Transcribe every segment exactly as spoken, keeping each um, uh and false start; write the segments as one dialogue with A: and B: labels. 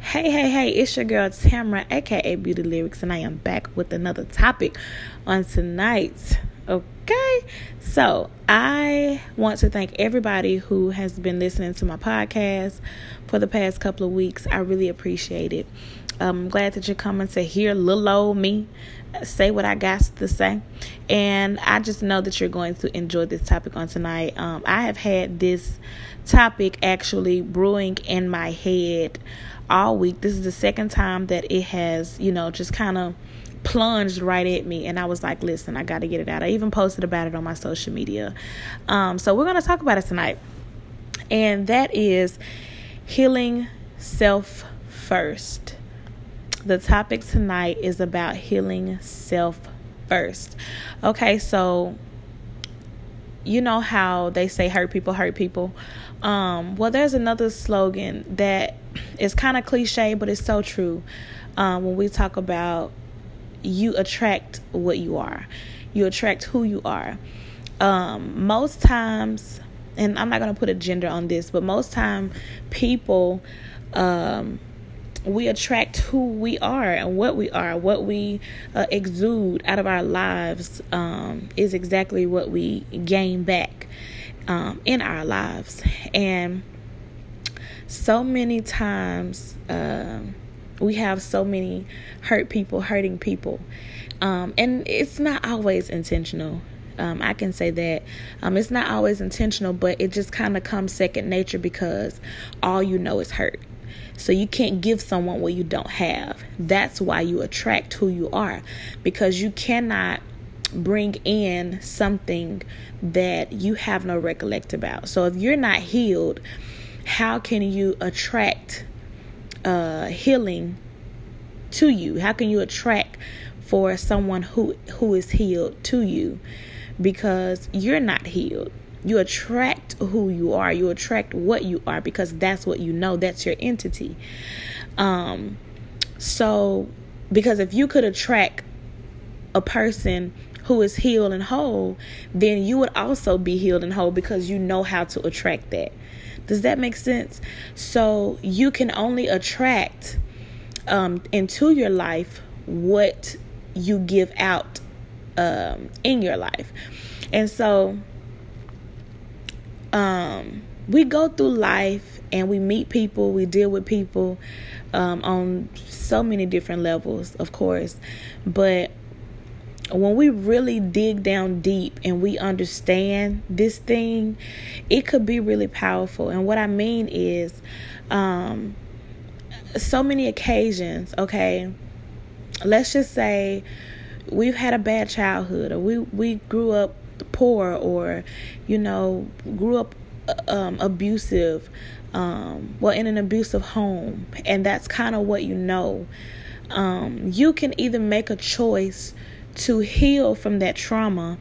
A: Hey, hey, hey, it's your girl Tamara, aka Beauty Lyrics, and I am back with another topic on tonight. Okay, so I want to thank everybody who has been listening to my podcast for the past couple of weeks. I really appreciate it. I'm glad that you're coming to hear little old me say what I got to say, and I just know that you're going to enjoy this topic on tonight. Um, I have had this topic actually brewing in my head all week. This is the second time that it has, you know, just kind of plunged right at me, and I was like, listen, I got to get it out. I even posted about it on my social media. Um, so we're going to talk about it tonight, and that is healing self first. The topic tonight is about healing self first. Okay, so you know how they say hurt people hurt people. Um, well, there's another slogan that is kind of cliche, but it's so true. Um, when we talk about you attract what you are, you attract who you are. Um, most times, and I'm not going to put a gender on this, but most time people, um, we attract who we are and what we are, what we uh, exude out of our lives um, is exactly what we gain back um, in our lives. And so many times uh, we have so many hurt people, hurting people. Um, and it's not always intentional. Um, I can say that um, it's not always intentional, but it just kind of comes second nature because all you know is hurt. So you can't give someone what you don't have. That's why you attract who you are, because you cannot bring in something that you have no recollect about. So if you're not healed, how can you attract uh, healing to you? How can you attract for someone who who is healed to you? Because you're not healed. You attract who you are. You attract what you are because that's what you know. That's your entity. Um, so, because if you could attract a person who is healed and whole, then you would also be healed and whole because you know how to attract that. Does that make sense? So, you can only attract um, into your life what you give out um, in your life. And so, Um, we go through life and we meet people, we deal with people um, on so many different levels, of course. But when we really dig down deep and we understand this thing, it could be really powerful. And what I mean is, um, so many occasions, okay, let's just say we've had a bad childhood, or we, we grew up poor, or you know grew up um, abusive um, well in an abusive home, and that's kind of what you know. Um, you can either make a choice to heal from that trauma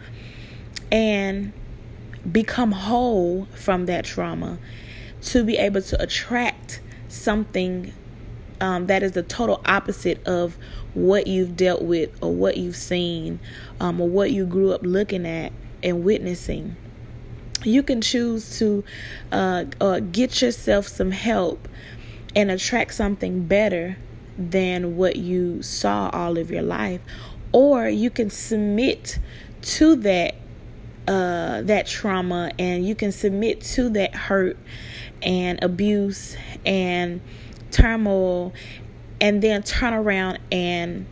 A: and become whole from that trauma, to be able to attract something um, that is the total opposite of what you've dealt with, or what you've seen, um, or what you grew up looking at and witnessing. You can choose to uh, uh, get yourself some help and attract something better than what you saw all of your life, or you can submit to that uh, that trauma, and you can submit to that hurt and abuse and turmoil, and then turn around and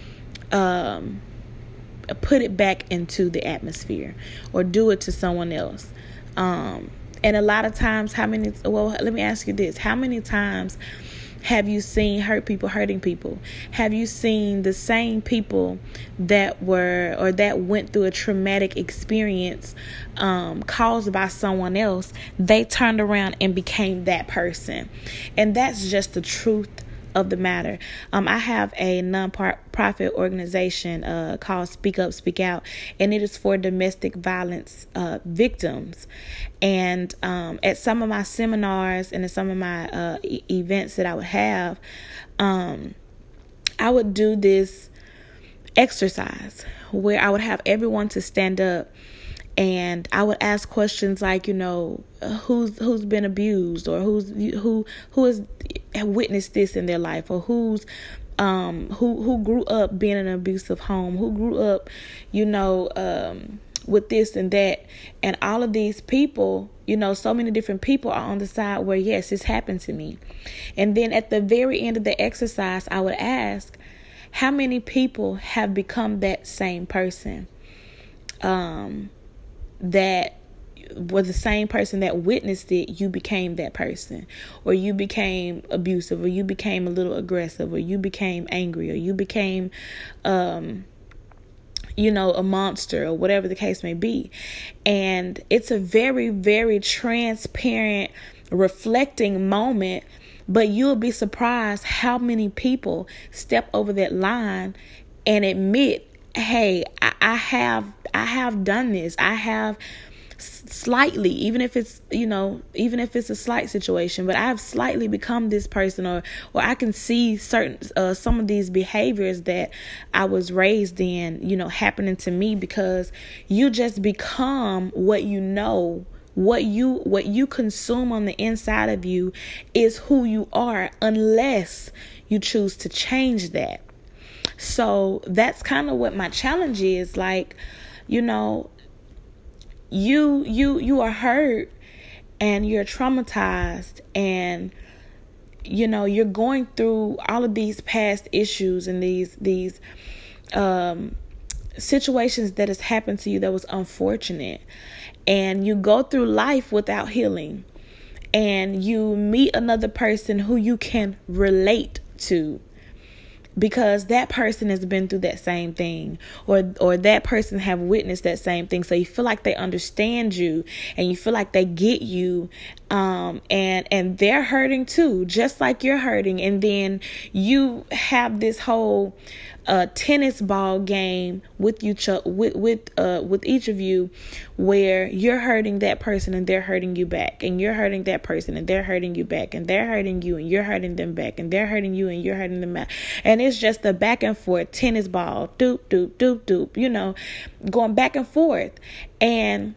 A: um. put it back into the atmosphere, or do it to someone else. Um, and a lot of times, how many, well, let me ask you this. How many times have you seen hurt people hurting people? Have you seen the same people that were, or that went through a traumatic experience um, caused by someone else? They turned around and became that person. And that's just the truth of the matter. Um, I have a non-profit organization uh, called Speak Up, Speak Out, and it is for domestic violence uh, victims. And um, at some of my seminars and at some of my uh, e- events that I would have, um, I would do this exercise where I would have everyone to stand up And I would ask questions like, you know, who's who's been abused, or who's who who has witnessed this in their life, or who's um who who grew up being in an abusive home, who grew up, you know, um with this and that. And all of these people, you know, so many different people are on the side where, yes, this happened to me. And then at the very end of the exercise, I would ask, how many people have become that same person? Um, that were the same person that witnessed it, you became that person, or you became abusive, or you became a little aggressive, or you became angry, or you became, um, you know, a monster, or whatever the case may be. And it's a very, very transparent, reflecting moment, but you'll be surprised how many people step over that line and admit, hey, I, I have, I have done this. I have slightly, even if it's, you know, even if it's a slight situation, but I've slightly become this person, or, or I can see certain, uh, some of these behaviors that I was raised in, you know, happening to me, because you just become what you know. What you what you consume on the inside of you is who you are, unless you choose to change that. So that's kind of what my challenge is. Like, you know, you you you are hurt and you're traumatized, and you know, you're going through all of these past issues and these these um situations that has happened to you that was unfortunate. And you go through life without healing, and you meet another person who you can relate to, because that person has been through that same thing, or or that person have witnessed that same thing. So you feel like they understand you, and you feel like they get you, um, and and they're hurting too, just like you're hurting. And then you have this whole uh, tennis ball game with you, ch- with with uh, with each of you, where you're hurting that person and they're hurting you back, and you're hurting that person and they're hurting you back, and they're hurting you and you're hurting them back, and they're hurting you and you're hurting them back. And it's just the back and forth tennis ball, doop, doop, doop, doop, you know, going back and forth. And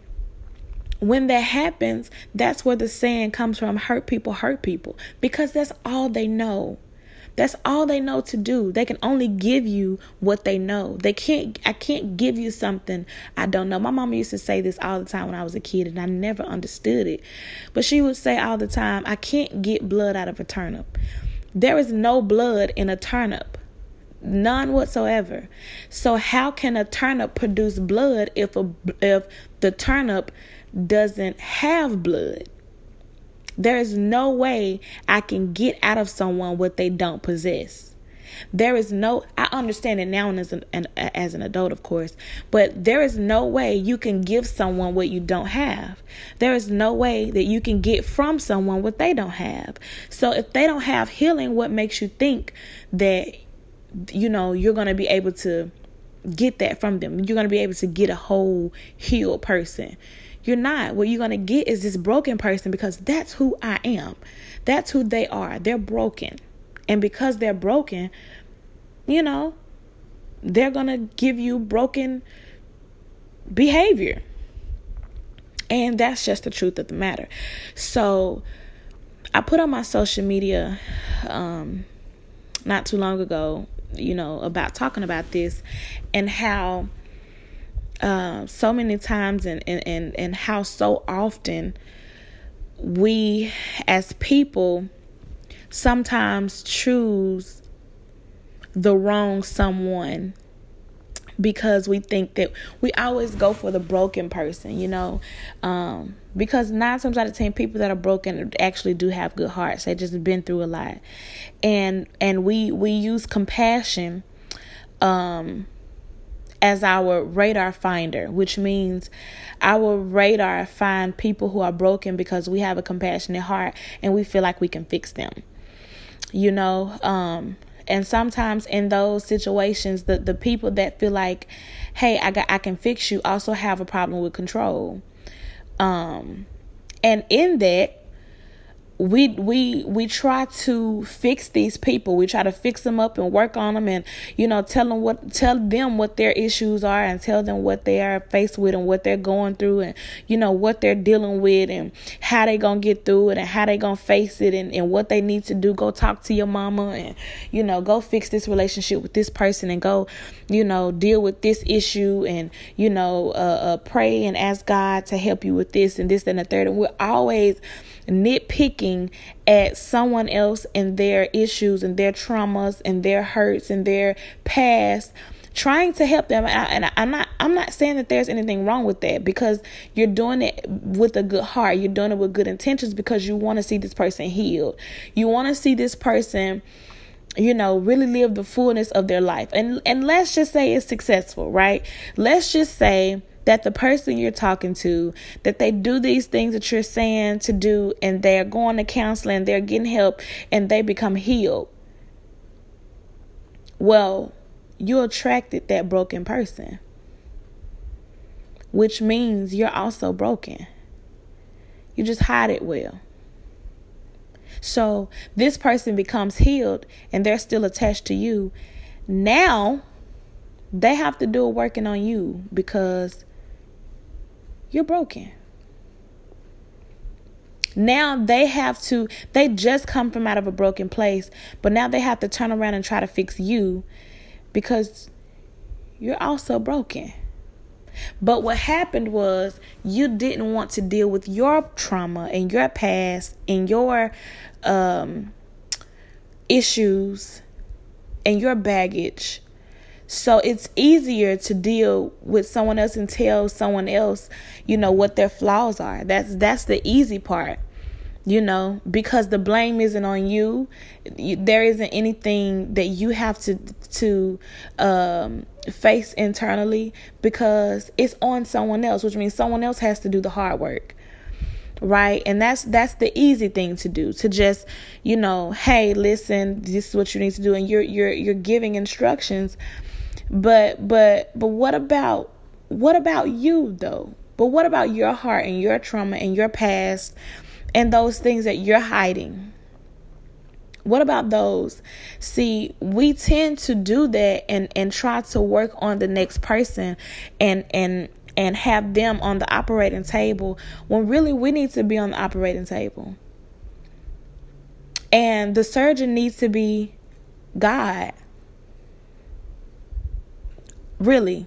A: when that happens, that's where the saying comes from, hurt people hurt people, because that's all they know. That's all they know to do. They can only give you what they know. They can't, I can't give you something I don't know. My mama used to say this all the time when I was a kid, and I never understood it. But she would say all the time, I can't get blood out of a turnip. There is no blood in a turnip. None whatsoever. So how can a turnip produce blood if a, if the turnip doesn't have blood? There is no way I can get out of someone what they don't possess. There is no, I understand it now as an, an as an adult, of course, but there is no way you can give someone what you don't have. There is no way that you can get from someone what they don't have. So if they don't have healing, what makes you think that, you know, you're going to be able to get that from them? You're going to be able to get a whole healed person. You're not. What you're going to get is this broken person, because that's who I am. That's who they are. They're broken. And because they're broken, you know, they're going to give you broken behavior. And that's just the truth of the matter. So I put on my social media um, not too long ago, you know, about talking about this, and how Uh, so many times and, and, and, and how so often we as people sometimes choose the wrong someone, because we think that we always go for the broken person, you know, um, because nine times out of ten, people that are broken actually do have good hearts. They just been through a lot. And, and we, we use compassion, um, as our radar finder, which means our radar find people who are broken because we have a compassionate heart and we feel like we can fix them, you know. Um, and sometimes in those situations, the, the people that feel like, hey, I got, I can fix you, also have a problem with control. Um, and in that, we we we try to fix these people. We try to fix them up and work on them, and you know, tell them what tell them what their issues are, and tell them what they are faced with and what they're going through, and you know what they're dealing with, and how they gonna get through it, and how they gonna face it, and, and what they need to do. Go talk to your mama, and you know, go fix this relationship with this person, and go, you know, deal with this issue, and you know, uh, uh, pray and ask God to help you with this and this and the third. And we're always nitpicking at someone else and their issues and their traumas and their hurts and their past, trying to help them. And, I, and I'm not I'm not saying that there's anything wrong with that, because you're doing it with a good heart. You're doing it with good intentions, because you want to see this person healed. You want to see this person, you know, really live the fullness of their life. And and let's just say it's successful, right? Let's just say that the person you're talking to, that they do these things that you're saying to do, and they're going to counseling, they're getting help, and they become healed. Well, you attracted that broken person, which means you're also broken. You just hide it well. So this person becomes healed and they're still attached to you. Now they have to do a working on you, because you're broken. Now they have to, they just come from out of a broken place, but now they have to turn around and try to fix you, because you're also broken. But what happened was, you didn't want to deal with your trauma and your past and your um, issues and your baggage. So it's easier to deal with someone else and tell someone else, you know, what their flaws are. That's that's the easy part, you know, because the blame isn't on you. There isn't anything that you have to to um, face internally, because it's on someone else, which means someone else has to do the hard work. Right. And that's that's the easy thing to do, to just, you know, hey, listen, this is what you need to do. And you're you're you're giving instructions. But but but what about what about you, though? But what about your heart and your trauma and your past and those things that you're hiding? What about those? See, we tend to do that and, and try to work on the next person and and and have them on the operating table, when really we need to be on the operating table. And the surgeon needs to be God. Really.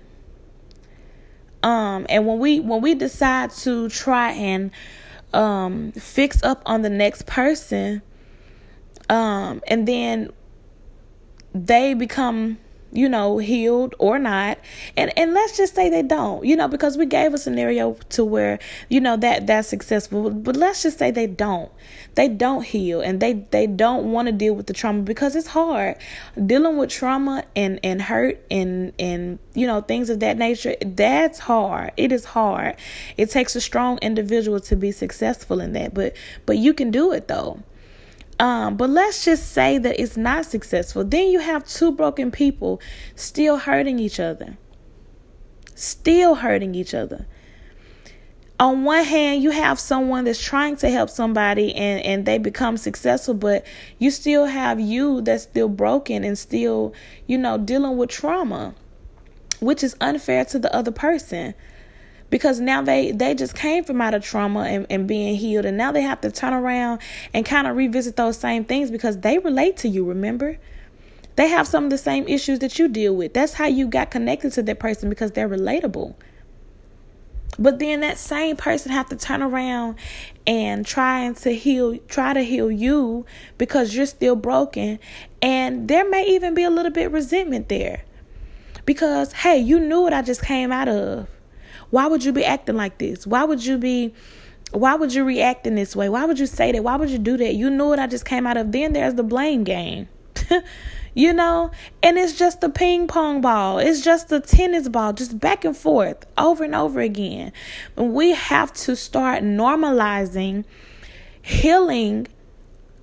A: Um, and when we when we decide to try and um fix up on the next person, um, and then they become, you know, healed or not. And and let's just say they don't, you know, because we gave a scenario to where, you know, that that's successful. But let's just say they don't. They don't heal, and they, they don't want to deal with the trauma, because it's hard. Dealing with trauma and, and hurt and, and, you know, things of that nature, that's hard. It is hard. It takes a strong individual to be successful in that. But but you can do it, though. Um, but let's just say that it's not successful. Then you have two broken people still hurting each other. Still hurting each other. On one hand, you have someone that's trying to help somebody and, and they become successful, but you still have you that's still broken and still, you know, dealing with trauma, which is unfair to the other person. Because now they, they just came from out of trauma and, and being healed. And now they have to turn around and kind of revisit those same things, because they relate to you, remember? They have some of the same issues that you deal with. That's how you got connected to that person, because they're relatable. But then that same person have to turn around and trying to heal, try to heal you, because you're still broken. And there may even be a little bit of resentment there. Because, hey, you knew what I just came out of. Why would you be acting like this? Why would you be, why would you react in this way? Why would you say that? Why would you do that? You knew what I just came out of. Then there's the blame game, you know, and it's just a ping pong ball. It's just a tennis ball, just back and forth over and over again. And we have to start normalizing healing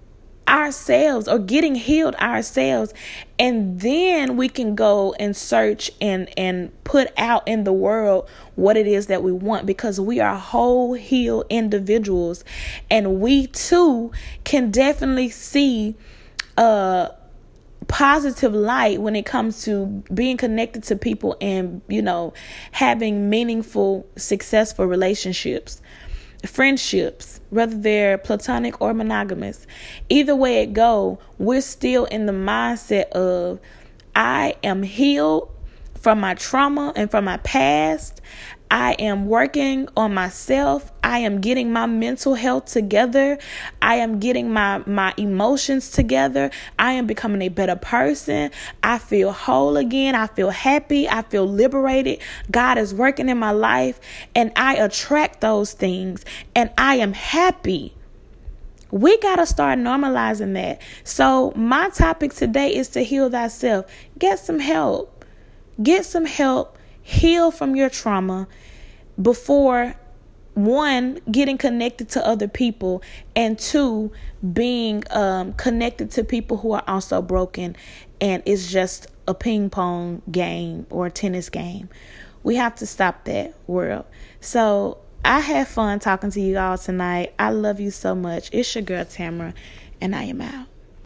A: ourselves or getting healed ourselves. And then we can go and search and, and put out in the world what it is that we want, because we are whole, healed individuals. And we too can definitely see uh positive light when it comes to being connected to people and, you know, having meaningful, successful relationships, friendships, whether they're platonic or monogamous. Either way it go, we're still in the mindset of, I am healed from my trauma and from my past. I am working on myself. I am getting my mental health together. I am getting my, my emotions together. I am becoming a better person. I feel whole again. I feel happy. I feel liberated. God is working in my life, and I attract those things, and I am happy. We got to start normalizing that. So my topic today is to heal thyself. Get some help. Get some help. Heal from your trauma before, one, getting connected to other people, and two, being um, connected to people who are also broken, and it's just a ping pong game or a tennis game. We have to stop that, world. So I had fun talking to you all tonight. I love you so much. It's your girl Tamara, and I am out.